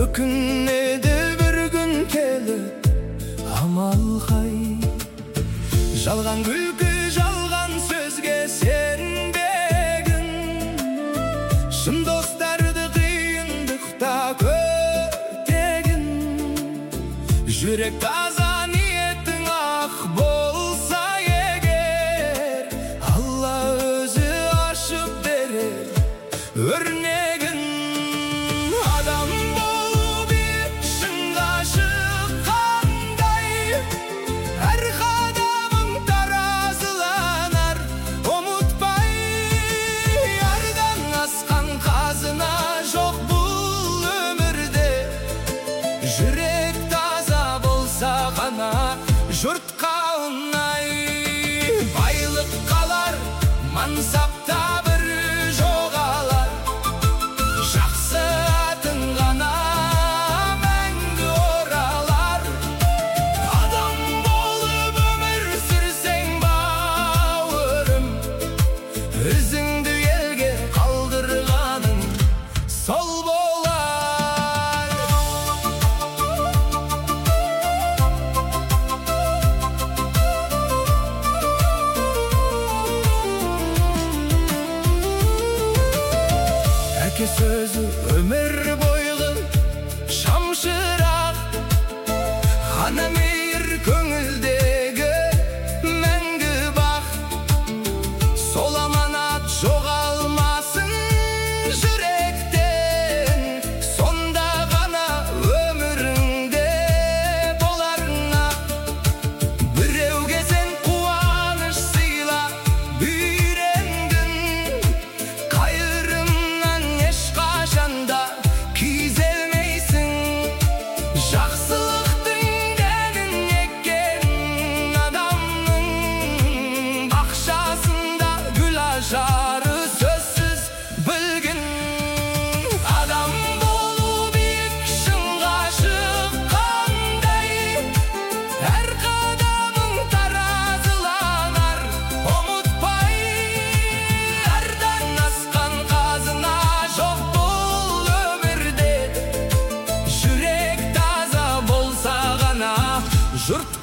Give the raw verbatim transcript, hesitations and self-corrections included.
Өкінеді бір күн келіп, амал қай. Жалған күлкі, жалған сөзге сенбегін. Шын достарды қиындықта көтегін. Жүрек таза, ниетің ақ болса егер, Алла өзі ашып берер өрнегін. Адам болу биік шыңға шыққандай, әр қадамың таразыланар, ұмытпай. Ярдан асқан қазына жоқ бұл өмірде. Жүрек таза болса ғана жұртқа ұнай. Байлық қалар, мансапта бір жоғалар, жақсы атың ғана мәңгі оралар. Адам болып өмір сүрсең бауырым, ізіңді елге қалдырғаның сол болар. Әке сөзі өмір бойғы шамшырақ, ғана мейір көңілдегі мәңгі бақ. Сол аманат жоғалмасын жүректен, сонда ғана өміріңде боларыңа. Біреуге сен қуаныш сыйла, үйрендің. Қайырымнан ешқашанда күйзелмейсің. Жақсылықтың дәнін еккен адамның бақшасында гүл ажары сөзсіз білгін. Адам болу биік шыңға шыққандай, әр қадамың таразыланар, ұмытпай. Әрдан асқан қазына жоқ бұл өмірде. Жүрек таза болса ғана жұрт